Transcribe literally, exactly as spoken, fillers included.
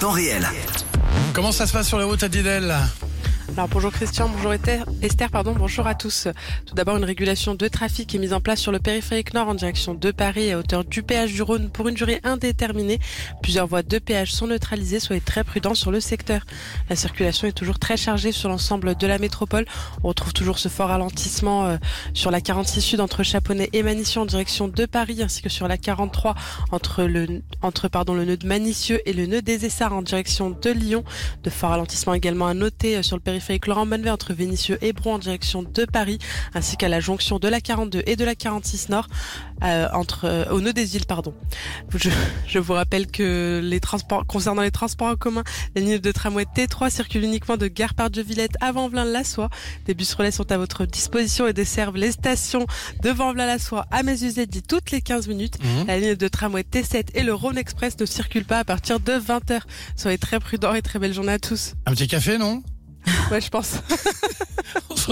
temps réel. Comment ça se passe sur les routes à Didel ? Alors bonjour Christian, bonjour Esther, Esther, pardon, bonjour à tous. Tout d'abord, une régulation de trafic est mise en place sur le périphérique nord en direction de Paris à hauteur du péage du Rhône pour une durée indéterminée. Plusieurs voies de péage sont neutralisées, soyez très prudents sur le secteur. La circulation est toujours très chargée sur l'ensemble de la métropole. On retrouve toujours ce fort ralentissement euh, sur la quarante-six sud entre Chaponnet et Manicieux en direction de Paris, ainsi que sur la quarante-trois entre le, entre, pardon, le nœud de Manicieux et le nœud des Essarts en direction de Lyon. De forts ralentissements également à noter euh, sur le périphérique Laurent Bonnevet entre Vénissieux et Bron en direction de Paris, ainsi qu'à la jonction de la quarante-deux et de la quarante-six nord euh, entre euh, au nœud des îles, pardon. Je, je vous rappelle que les transports concernant les transports en commun, la ligne de tramway T trois circule uniquement de Gare Pardieu-Villette à Vanvelin-la-Soie. Des bus relais sont à votre disposition et desservent les stations de Vanvelin-la-Soie à Mézuzet-dit toutes les quinze minutes. Mmh. La ligne de tramway T sept et le Rhône Express ne circulent pas à partir de vingt heures. Soyez très prudents et très belle journée à tous. Un petit café, non ? Ouais, je pense.